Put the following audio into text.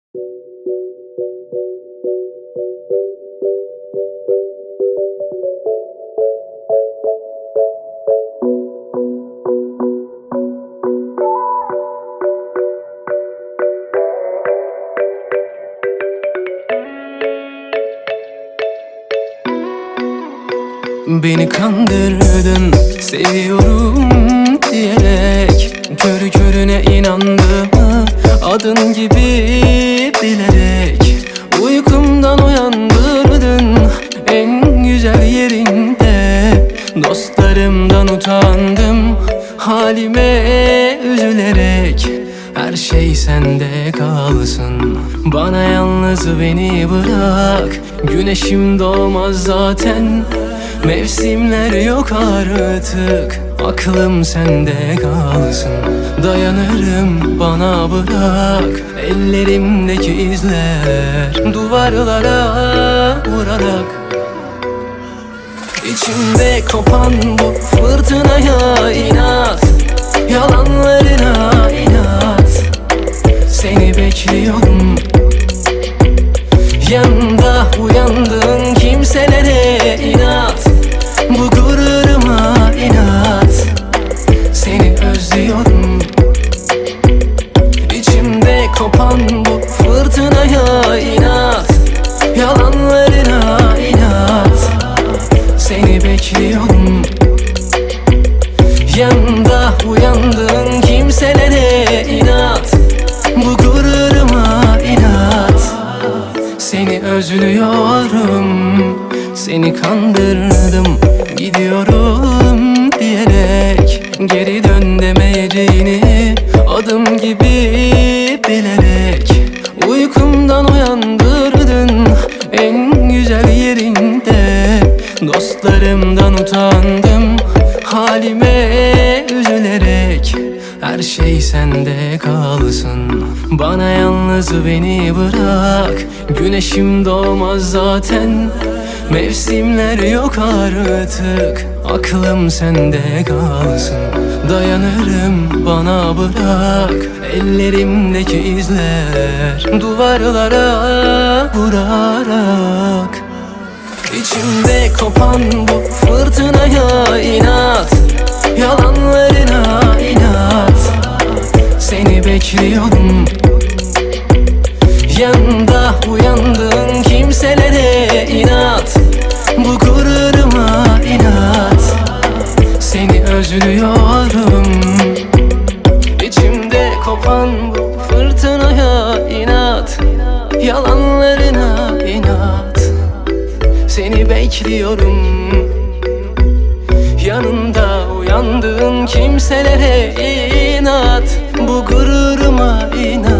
Beni kandırdın seviyorum diyerek, körü körüne inandığımı adın gibi bilerek, uykumdan uyandırdın en güzel yerinde. Dostlarımdan utandım halime üzülerek, her şey sende kalsın, bana yalnız beni bırak. Güneşim doğmaz zaten, mevsimler yok artık, aklım sende kalsın. Dayanırım, bana bırak ellerimdeki izler, duvarlara vurarak. İçimde kopan bu fırtınaya inat, yalanlarına inat. Seni bekliyorum, yanında uyandığın kimselere inat. Bu gururuma inat, seni özlüyorum. İçimde kopan bu fırtınaya inat, yalanlarına inat. Seni bekliyorum, yanında uyandığın kimselere inat. Bu gururuma inat, seni özlüyorum. Seni kandırdım gidiyorum diyerek, geri dön demeyeceğini adım gibi bilerek, uykumdan uyandırdın en güzel yerinde. Dostlarımdan utandım halime üzülerek, her şey sende kalsın, bana yalnız beni bırak. Güneşim doğmaz zaten, mevsimler yok artık, aklım sende kalsın. Dayanırım, bana bırak ellerimdeki izler, duvarlara vurarak. İçimde kopan bu fırtınaya inat, yalanlarına inat. Seni bekliyorum, yanında uyandığın kimselere inat. Bu gururuma inat, seni özlüyorum. İçimde kopan bu fırtınaya inat, yalanlarına inat. Seni bekliyorum, yanında uyandığın kimselere inat. Bu gururuma inat.